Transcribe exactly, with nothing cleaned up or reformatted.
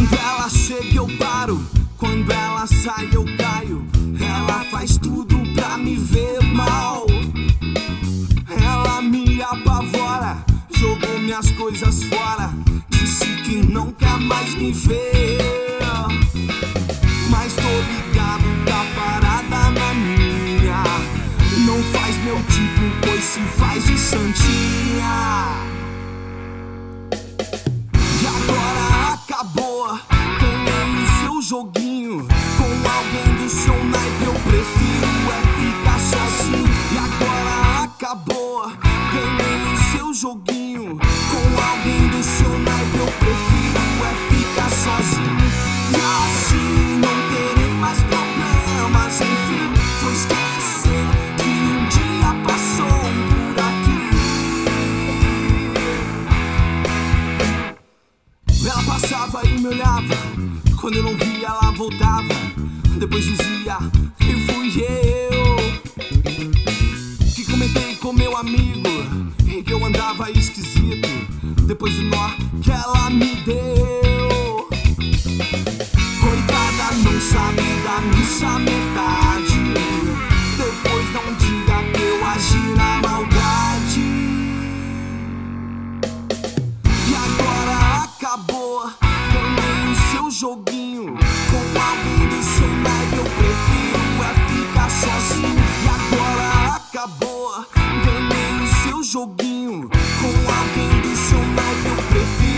Quando ela chega eu paro, quando ela sai eu caio. Ela faz tudo pra me ver mal. Ela me apavora, jogou minhas coisas fora, disse que não quer mais me ver. Mas tô ligado, tá parada na minha. Não faz meu tipo, pois se faz de santinha. E agora acabou, ganhei o seu joguinho. Com alguém do seu naipe eu prefiro é ficar sozinho. E agora acabou, ganhei o seu joguinho. Com alguém do seu naipe eu prefiro é ficar sozinho. E assim não terei mais problemas, enfim, vou esquecer que um dia passou por aqui. Ela passava e me olhava, quando eu não via ela voltava. Depois dizia que fui eu que comentei com meu amigo e que eu andava esquisito depois do nó que ela me deu. Coitada, não sabe da missa metade. Depois não diga que eu agi na maldade. E agora acabou, ganhei o seu joguinho. Com alguém do seu naipe eu prefiro é ficar sozinho. E agora acabou, ganhei o seu joguinho. Com alguém do seu naipe eu prefiro